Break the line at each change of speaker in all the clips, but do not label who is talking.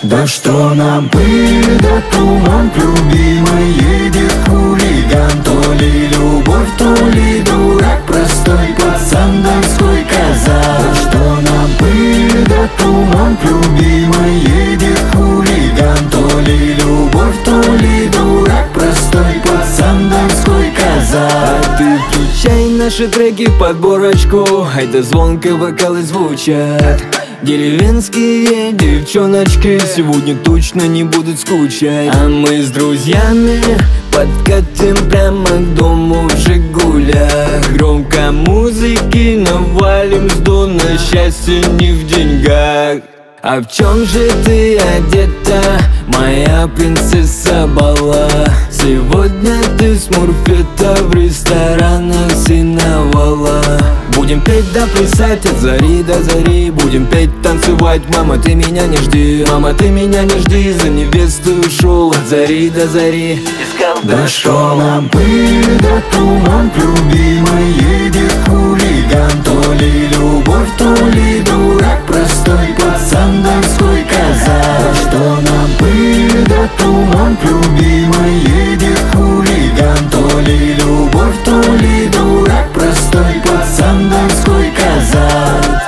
Да что нам пыль, да туман, любимый едет хулиган. То ли любовь, то ли дурак, простой пацан, донской казак. Да что нам пыль, да туман, любимый едет хулиган. То ли любовь, то ли дурак, простой пацан, донской казак.
А ты включай наши треки в подборочку, ай да звонко вокалы звучат. Деревенские девчоночки сегодня точно не будут скучать. А мы с друзьями подкатим прямо к дому в Жигулях. Громко музыки навалим с дона, счастье не в деньгах. А в чем же ты одета, моя принцесса Бала? Сегодня ты с Мурфета в ресторанах Синовала. Будем петь да плясать от зари до зари, будем петь, танцевать, мама, ты меня не жди. Мама, ты меня не жди, за невестой ушел от зари до зари.
Да что нам пыль, да туман, любимый едет хулиган. То ли любовь, то ли дурак, простой пацан, донской казак. Да что нам пыль, да туман, любимый едет хулиган. То ли любовь, то ли дурак, простой пацан, донской казак.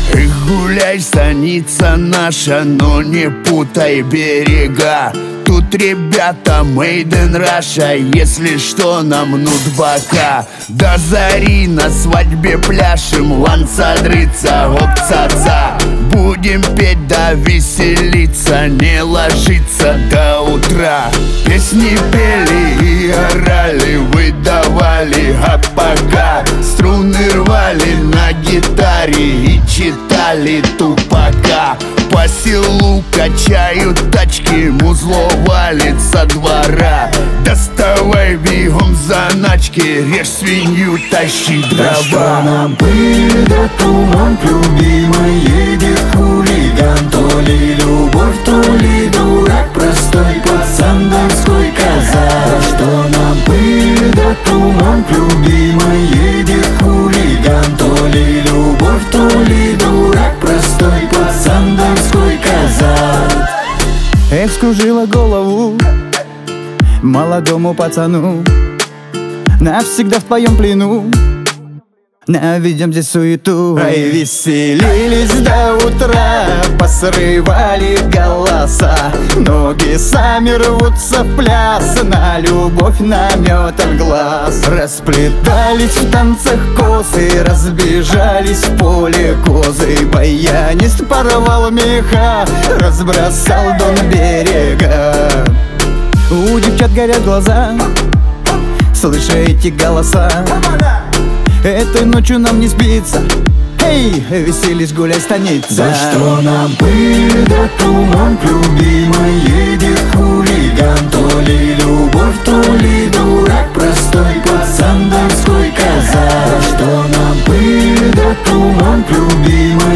Гуляй, станица наша, но не путай берега. Тут ребята made in Russia, если что, намнут бока. До зари на свадьбе пляшем, ланцадрыца, опцаца. Будем петь да веселиться, не ложиться до утра. Песни пели и орали, выдавали, а пока струны рвали на гитаре и читали Тупака. По селу качают тачки, музло валит со двора. Доставай бегом заначки, режь свинью, тащи дрова.
Да что нам пыль, да туман, любимый едет хулиган. То ли любовь, то ли дурак, простой пацан, донской казак. Да что нам пыль, да туман, любимый едет хулиган. То ли любовь, то ли дурак, простой пацан, донской казак.
Эх, скружила голову молодому пацану, навсегда в твоем плену. Наведем здесь суету. Ай, веселились до утра, посрывали голоса. Ноги сами рвутся в пляс, на любовь наметан глаз. Расплетались в танцах косы, разбежались в поле козы. Баянист порвал меха, разбросал дон берега. У девчат горят глаза, слыша эти голоса. Этой ночью нам не спится, эй, веселись, гуляй, станица.
Да что нам пыль, да туман, любимый едет хулиган. То ли любовь, то ли дурак, простой пацан, донской казак. Да что нам пыль, да туман, любимый